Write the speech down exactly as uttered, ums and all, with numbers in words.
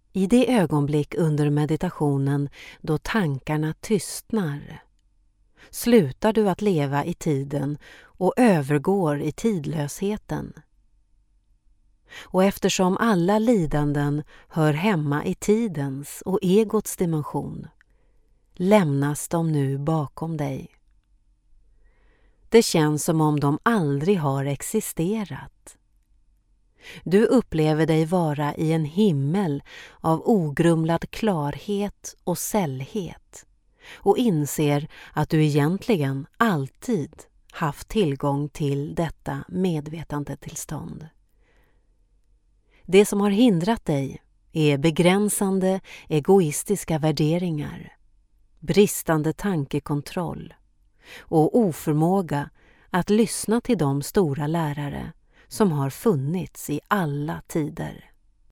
I det ögonblick under meditationen då tankarna tystnar slutar du att leva i tiden och övergår i tidlösheten. Och eftersom alla lidanden hör hemma i tidens och egots dimension lämnas de nu bakom dig. Det känns som om de aldrig har existerat. Du upplever dig vara i en himmel av ogrumlad klarhet och sällhet och inser att du egentligen alltid haft tillgång till detta medvetandetillstånd. Det som har hindrat dig är begränsande egoistiska värderingar, bristande tankekontroll och oförmåga att lyssna till de stora lärare som har funnits i alla tider.